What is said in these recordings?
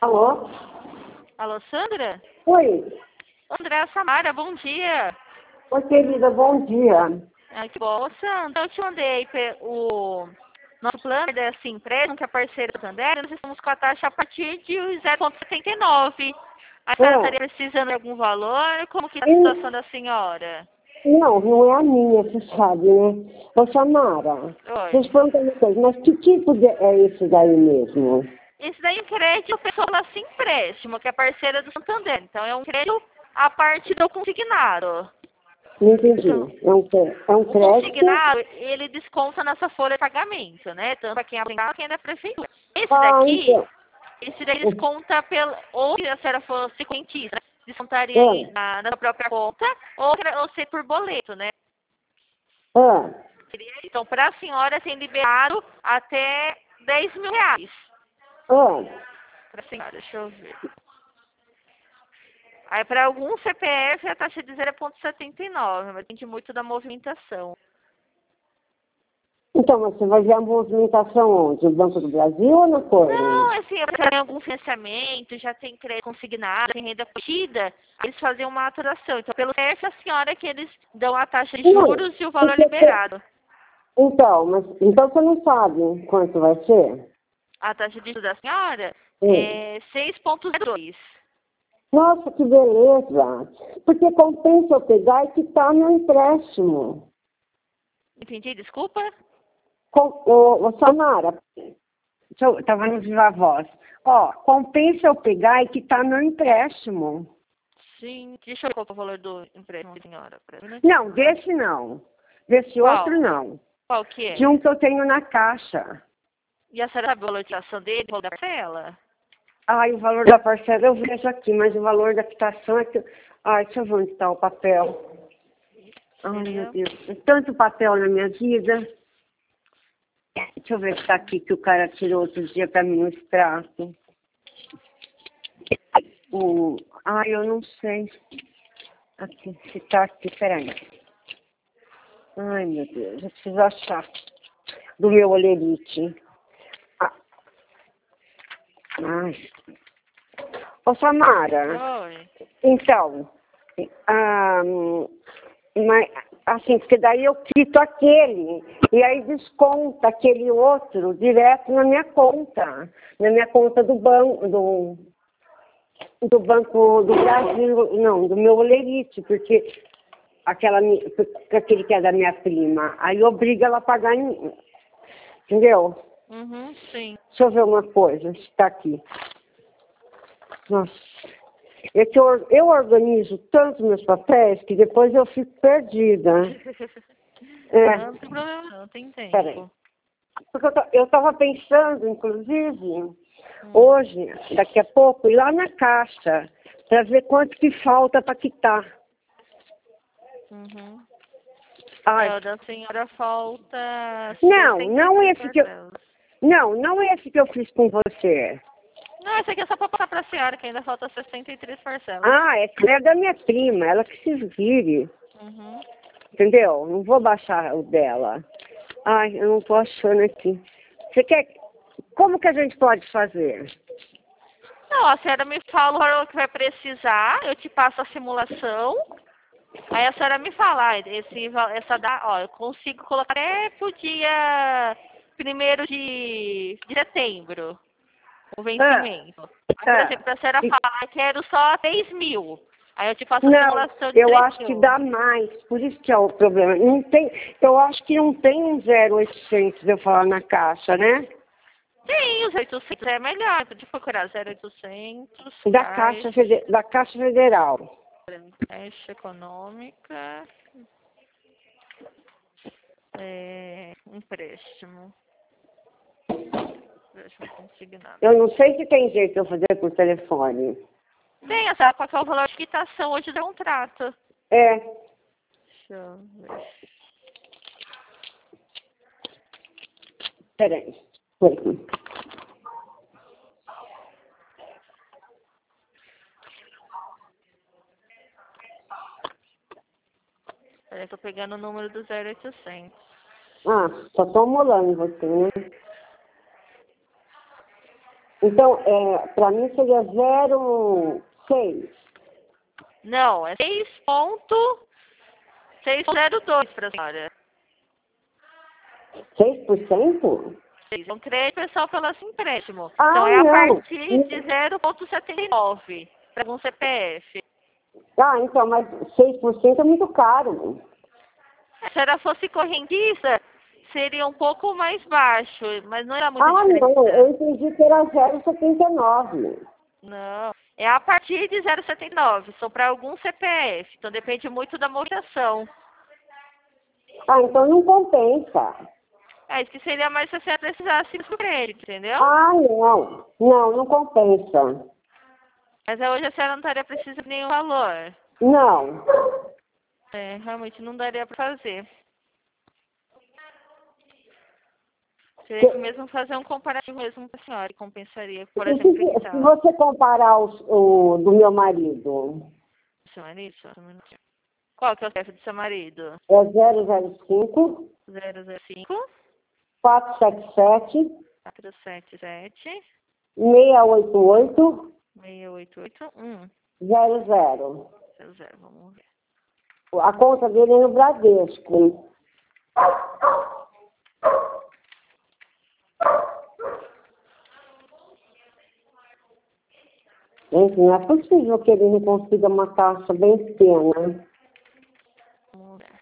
Alô? Alô, Sandra? Oi. André Samara, bom dia. Oi, querida, bom dia. Que bom. Ô, Sandra, eu te mandei o nosso plano dessa empresa, que é parceira do Santander, nós estamos com a taxa a partir de 0,79. A senhora estaria precisando de algum valor? Como que é a situação da senhora? Não é a minha, você sabe, né? Ô, Samara, Oi. deixa eu perguntar uma coisa, mas que tipo é esse daí mesmo? Esse daí é um crédito pessoal assim empréstimo, que é parceira do Santander. Então é um crédito a parte do consignado. Não entendi. Então, É um o crédito? consignado, ele desconta nessa folha de pagamento, né? Tanto para quem é aplicado, quem é da prefeitura. Esse Então. daí desconta ou se a senhora fosse clientista, né? Descontaria na própria conta, ou ser por boleto, né? Então, para a senhora tem liberado até 10 mil reais. Para a senhora, deixa eu ver. Aí, para algum CPF, a taxa de 0,79, mas depende muito da movimentação. Então, mas você vai ver a movimentação onde? No Banco do Brasil ou na Corte? Não, assim, já tem algum financiamento, já tem crédito consignado, tem renda contida, eles fazem uma maturação. Então, pelo CPF, a senhora que eles dão a taxa de juros e o valor liberado. Então você não sabe quanto vai ser? A taxa de juros da senhora é 6,02. Nossa, que beleza! Porque compensa eu pegar e quitar meu empréstimo. Entendi, desculpa? Ô, Samara, estava no Viva Voz. Ó, compensa eu pegar e quitar meu empréstimo. Sim, deixa eu ver qual é o valor do empréstimo, senhora. Não, desse não. Desse outro não. Qual que é? De um que eu tenho na Caixa. E a senhora sabe a valorização dele, qual da parcela? Ai, o valor da parcela eu vejo aqui, mas o valor da quitação é que... Ai, deixa eu ver onde está o papel. Ai, meu Deus, é tanto papel na minha vida. Deixa eu ver se está aqui que o cara tirou outro dia para mim no extrato. Ai, eu não sei. Aqui, se está aqui, peraí. Ai, meu Deus, eu preciso achar do meu olerite. Ai. Ô, Samara. Oi. Então, mas, assim, porque daí eu quito aquele, e aí desconta aquele outro direto na minha conta do banco, do Banco do Brasil, não, do meu olerite, porque aquele que é da minha prima, aí obriga ela a pagar, entendeu? Sim. Deixa eu ver uma coisa, está aqui. Nossa. É que eu organizo tanto meus papéis que depois eu fico perdida. Não tem problema não, tem tempo. Peraí. Porque eu estava pensando, inclusive, hoje, daqui a pouco, ir lá na Caixa, para ver quanto que falta para quitar. Ai. Da senhora falta... Não esse que eu fiz com você. Não, esse aqui é só para passar para a senhora, que ainda falta 63 parcelas. Esse é da minha prima, ela que se vire. Entendeu? Não vou baixar o dela. Ai, eu não tô achando aqui. Você quer... Como que a gente pode fazer? Não, a senhora me fala o valor que vai precisar, eu te passo a simulação. Aí a senhora me fala, eu consigo colocar até pro dia 1º de setembro, o vencimento. Aí, por exemplo, a senhora fala, quero só 3 mil. Aí eu te faço a simulação de 3 mil. Eu acho que dá mais, por isso que é o problema. Não tem, eu acho que não tem 0,800 eu falar na Caixa, né? Tem, os 800 é melhor, pode procurar 0,800. Da Caixa Federal. Caixa Econômica, empréstimo. Empréstimo consignado. Eu não sei se tem jeito de eu fazer por telefone. Tem, a senhora qual que é o valor de quitação hoje do contrato? Deixa eu ver. Peraí. Peraí, tô pegando o número do 0800. Só tô molando você, né? Então, para mim seria 0,6. Não, é 6,02 para a senhora. 6%? Vocês vão crédito é só pelo empréstimo. Ah, Então é a não. partir de 0,79 para um CPF. Ah, então, mas 6% é muito caro. Se a senhora fosse correntista, seria um pouco mais baixo, mas não era muita Ah, diferença. não, eu entendi que era 0,79. Não, é a partir de 0,79, são para algum CPF, então depende muito da movimentação. Ah, então não compensa. É, isso que seria mais se a senhora precisasse do crédito, entendeu? Ah, não. Não compensa. Mas hoje a senhora não estaria precisando de nenhum valor. Não. É, realmente não daria para fazer. Teria que mesmo fazer um comparativo mesmo com a senhora, que compensaria, por exemplo, Se então. você comparar o do meu marido, Seu marido? Só um minutinho. Qual que é o CPF do seu marido? é 005 005 477 477 688 688 00. 00. Vamos ver. A conta dele é no Bradesco. Gente, não é possível que ele não consiga uma taxa bem pequena. Vamos ver.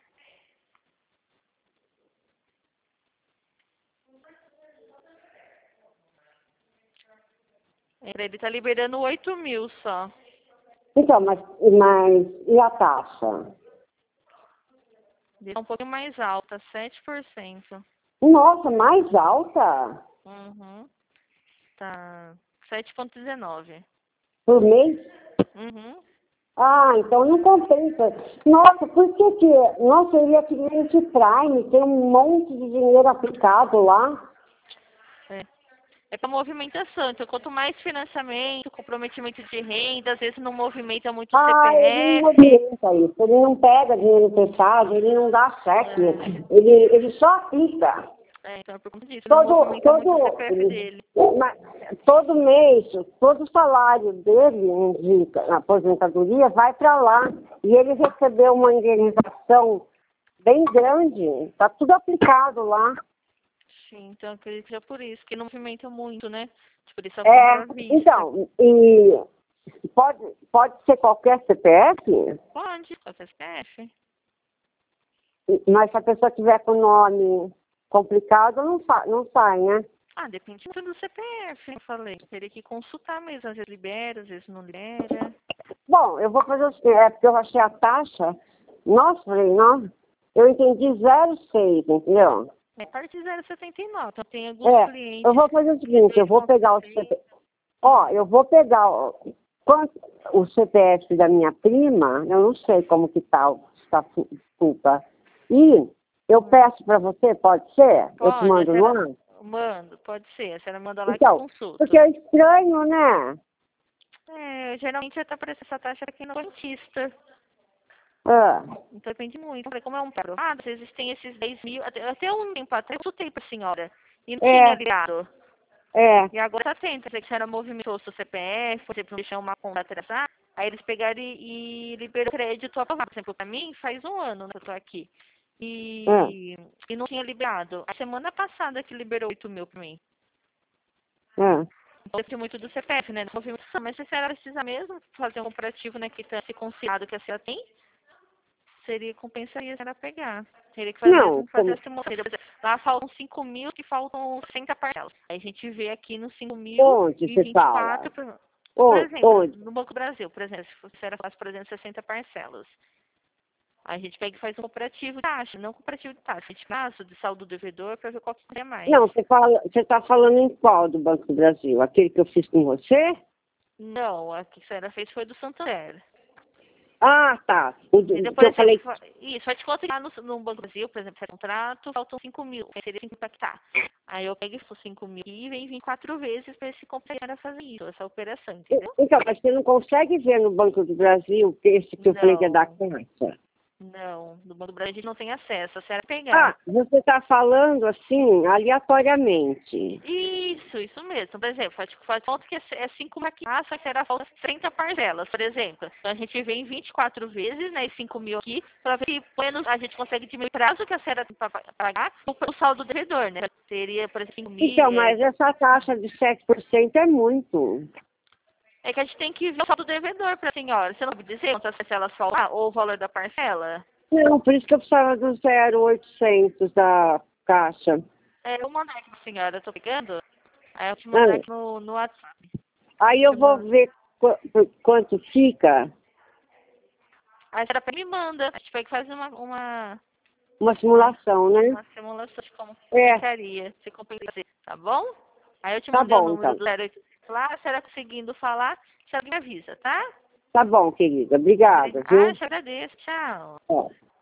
Ele tá liberando 8 mil só. Então, mas e a taxa? Ele é um pouquinho mais alta, 7%. Nossa, mais alta? Uhum. Tá 7,19. Por mês? Uhum. Ah, então não compensa. Nossa, por que que... Nossa, eu ia cliente Prime, tem um monte de dinheiro aplicado lá. É para movimentação. Então, quanto mais financiamento, comprometimento de renda, às vezes não movimenta muito o Ah, ele não CPF. movimenta isso. Ele não pega dinheiro emprestado, ele não dá cheque. Ele só aplica. Então é por conta disso. Não movimenta muito o CPF dele. Todo mês, todo o salário dele de aposentadoria vai para lá. E ele recebeu uma indenização bem grande. Está tudo aplicado lá. Sim, então eu acredito que é por isso, que não movimenta muito, né? Por isso a compra à vista. Então, e pode ser qualquer CPF, Pode, qualquer CPF. mas se a pessoa tiver com nome complicado, não sai, né? Ah, depende muito do CPF, eu falei. Teria que consultar mesmo, às vezes libera, às vezes não libera. Bom, eu vou fazer o seguinte, porque eu achei a taxa, nossa, falei, não, eu entendi 0,6, entendeu? É a partir de 0,79. Então tem alguns clientes. Eu vou fazer o seguinte, eu vou pegar o CPF. Eu vou pegar o CPF da minha prima, eu não sei como que tá, desculpa. E eu peço para você, pode ser? Pode, eu te mando lá? Mando, pode ser. A senhora manda lá que Então, consulta. porque é estranho, né? Geralmente já tá aparecendo essa taxa aqui no dentista. Então depende muito. Como é um aprovado, às vezes tem esses 10 mil. Até um tempo atrás eu consultei pra senhora. E não tinha ligado. E agora tá tendo. Quer dizer que a senhora movimentou o seu CPF, por exemplo, deixou uma conta atrasar. Aí eles pegaram e liberou crédito aprovado. Por exemplo, pra mim faz um ano, né, que eu tô aqui. E não tinha liberado. A semana passada que liberou 8 mil pra mim. Então, depende muito do CPF, né? Da movimentação. Mas se a senhora precisa mesmo fazer um comparativo, né? Que tá esse conciliado que a senhora tem, compensaria a senhora pegar. Teria que fazer a simulação. Lá faltam 5 mil que faltam 60 parcelas. Aí a gente vê aqui nos 5 mil Onde e você 24, fala? por exemplo, Onde? no Banco do Brasil, por exemplo, se a senhora faz, por exemplo, 60 parcelas. Aí a gente pega e faz um comparativo de taxa, não comparativo de taxa. A gente faz de saldo do devedor para ver qual que é mais. Não, você está falando em qual do Banco do Brasil? Aquele que eu fiz com você? Não, a que a senhora fez foi do Santander. Ah, tá. E depois eu falei... Isso, faz de conta que lá no Banco do Brasil, por exemplo, se é contrato, faltam 5 mil, aí seria 5 impactar. Aí eu pego e 5 mil e vem vir 4 vezes para esse companheiro fazer isso, essa operação, entendeu? Então, mas você não consegue ver no Banco do Brasil esse que eu falei que é da Caixa? Não, do Banco do Brasil a gente não tem acesso, a senhora Ah, pegar. você está falando assim, aleatoriamente. Isso mesmo. Por exemplo, faz conta que é 5 mil aqui, só que será falta 30 parcelas, por exemplo. Então a gente vem 24 vezes, né, 5 mil aqui, para ver se menos a gente consegue diminuir o prazo que a senhora tem para pagar o saldo do devedor, né? Seria, por exemplo, 5 mil. Então, mas essa taxa de 7% é muito. É que a gente tem que ver o saldo do devedor para a senhora. Você não sabe dizer quantas parcelas faltam ou o valor da parcela? Não, por isso que eu precisava do 0,800 da Caixa. É, eu vou mandar aqui pra senhora, eu tô pegando. Aí eu te mandar aqui no WhatsApp. Aí eu vou ver quanto fica. Aí a senhora me manda. A gente vai fazer Uma simulação, né? uma simulação de como É, ficaria, se compensaria, tá bom? Aí eu te tá mandei o bom, número então. do 0800 lá, a senhora conseguindo falar, a senhora me avisa, tá? Tá bom, querida. Obrigada, viu? Te agradeço, tchau. É.